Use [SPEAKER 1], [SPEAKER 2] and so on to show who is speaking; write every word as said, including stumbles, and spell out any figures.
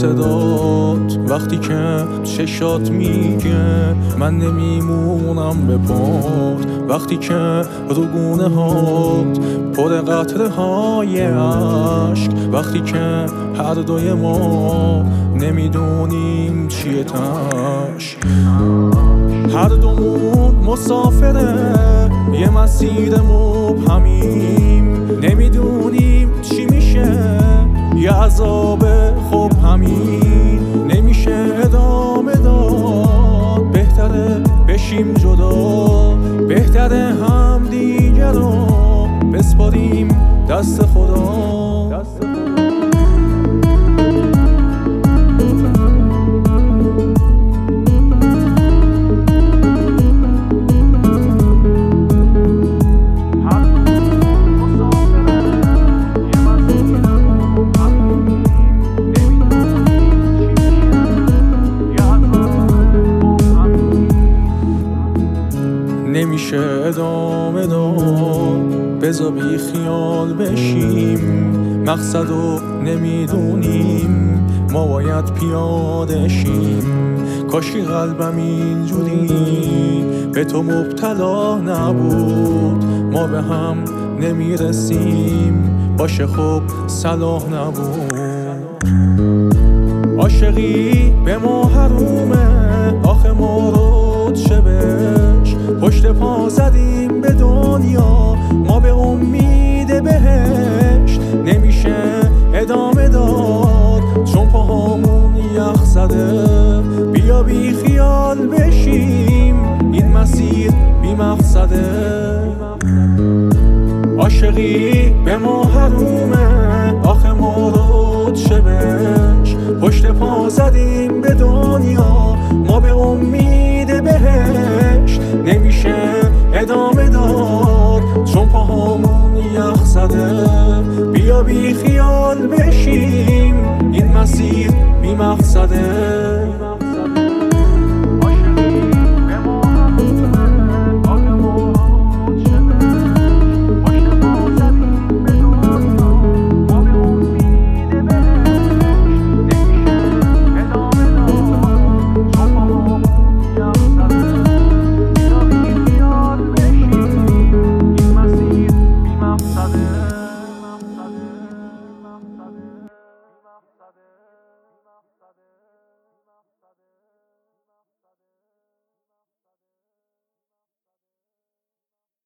[SPEAKER 1] صدات وقتی که چشات میگه من نمیمونم به پات، وقتی که رو گونه هات پر قطره های عشق، وقتی که هر دوی ما نمیدونیم چیه تش. هر دومون مسافره یه مسیر مبهمیم، نمیدونیم چی میشه یه عذاب خوب همین نمیشه ادامه داد. بهتره بشیم جدا، بهتره هم دیگه رو بسپاریم دست خدا, دست خدا. نمیشه ادامه داد، بذار بی خیال بشیم، مقصدو نمیدونیم ما باید پیاده شیم. کاشی قلبم اینجوری به تو مبتلا نبود، ما به هم نمیرسیم باشه خب صلاح نبود. عاشقی به ما حرومه آخه ما رو چه بش، پشت پا زدیم به دنیا ما به امید بهشت. نمیشه ادامه داد چون پاهامون یخ زده، بیا بی خیال بشیم این مسیر بی مقصده. عاشقی به ما حرومه آخه ما رو چه بش، پشت پا زدیم به دنیا ما به امید بهشت. نمیشه ادامه داد چون پاهامون یخ زده، بیا بی خیال بشیم این مسیر بی مقصده.